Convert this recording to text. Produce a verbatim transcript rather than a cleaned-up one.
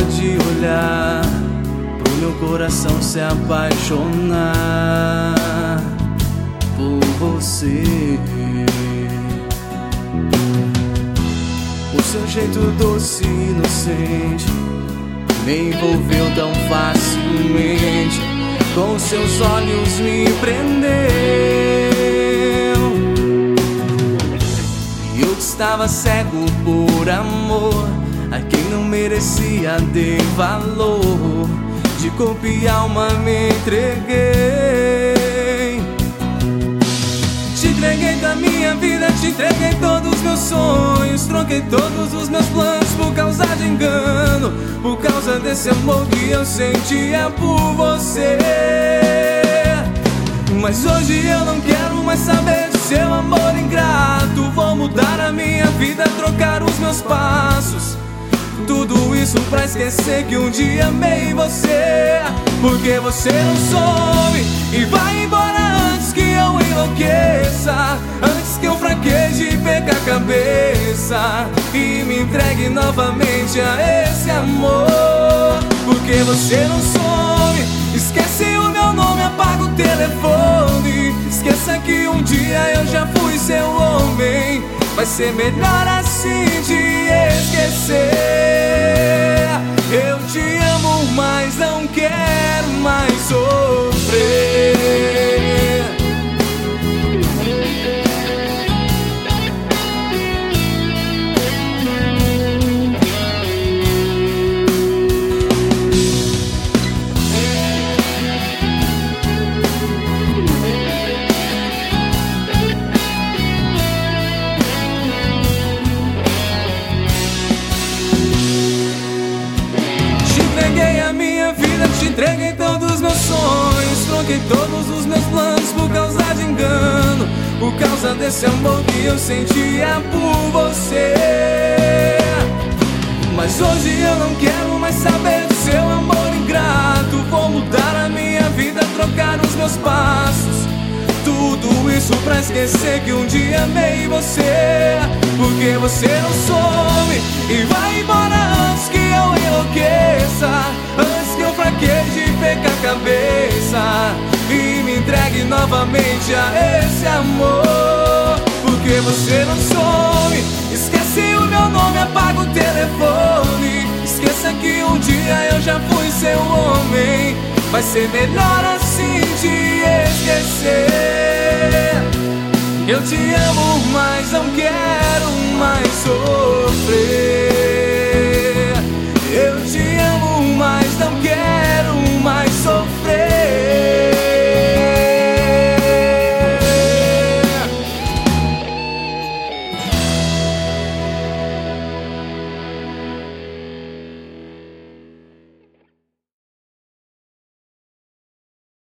de olhar pro meu coração se apaixonar por você. O seu jeito doce e inocente me envolveu tão facilmente, com seus olhos me prendeu. E eu que estava cego por amor a quem não merecia, dei valor, de corpo e alma me entreguei. Te entreguei da minha vida, te entreguei todos os meus sonhos, troquei todos os meus planos por causa de engano, por causa desse amor que eu sentia por você. Mas hoje eu não quero mais saber de seu amor ingrato. Vou mudar a minha vida, trocar os meus passos, tudo isso pra esquecer que um dia amei você. Porque você não soube e vai embora antes que eu enlouqueça, antes que eu fraqueje e perca a cabeça e me entregue novamente a esse amor. Porque você não soube, esquece o meu nome, apaga o telefone, esqueça que um dia eu já fui seu homem. Vai ser melhor assim de esquecer. Eu te amo, mas não quero mais sofrer. Te entreguei todos os meus sonhos, troquei todos os meus planos por causa de engano, por causa desse amor que eu sentia por você. Mas hoje eu não quero mais saber do seu amor ingrato. Vou mudar a minha vida, trocar os meus passos, tudo isso pra esquecer que um dia amei você. Porque você não soube e vai embora antes que eu enlouqueça, antes que eu fraqueje e perca a cabeça e me entregue novamente a esse amor. Porque você não soube, esquece o meu nome, apaga o telefone, esqueça que um dia eu já fui seu homem. Vai ser melhor assim de esquecer. Eu te amo, mas não quero mais sofrer.